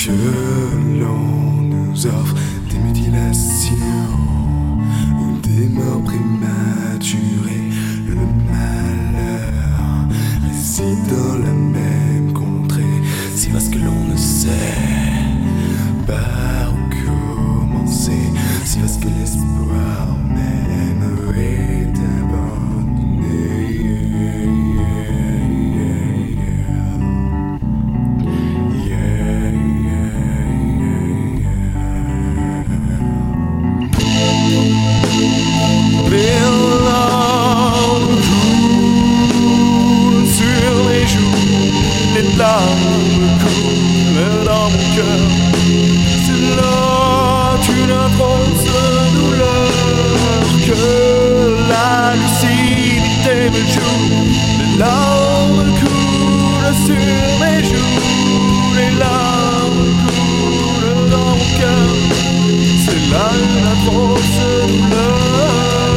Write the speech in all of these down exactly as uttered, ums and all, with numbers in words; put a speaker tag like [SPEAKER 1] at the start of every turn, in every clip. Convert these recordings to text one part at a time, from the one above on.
[SPEAKER 1] que l'on nous offre des mutilations ou des morts prématurées. Le malheur réside dans la même contrée. C'est parce que l'on ne sait par où commencer. C'est parce que l'espoir même est abandonné. Les larmes coulent dans mon cœur. C'est là une atroce douleur que la lucidité me joue. Les larmes coulent sur mes joues. Les larmes coulent dans mon cœur. C'est là une atroce douleur.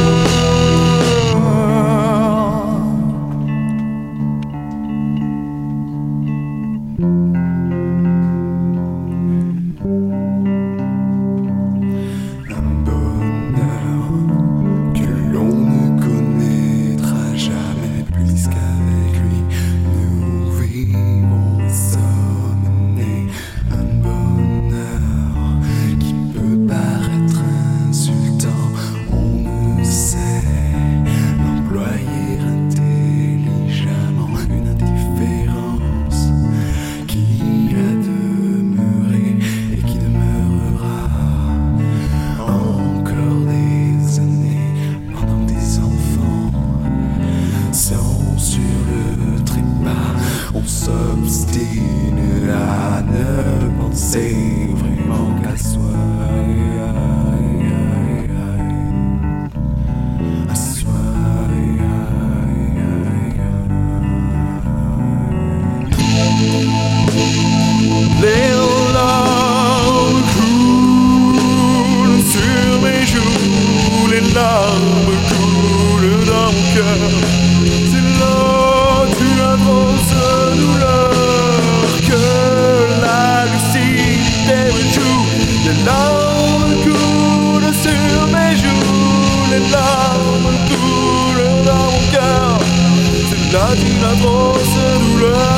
[SPEAKER 1] On s'obstine à ne penser vraiment qu'à soi. À soi. Les larmes coulent sur mes joues. Les larmes coulent dans mon cœur. C'est là une atroce douleur que la lucidité me joue. Les larmes coulent sur mes joues. Les larmes coulent dans mon cœur. C'est là une atroce douleur.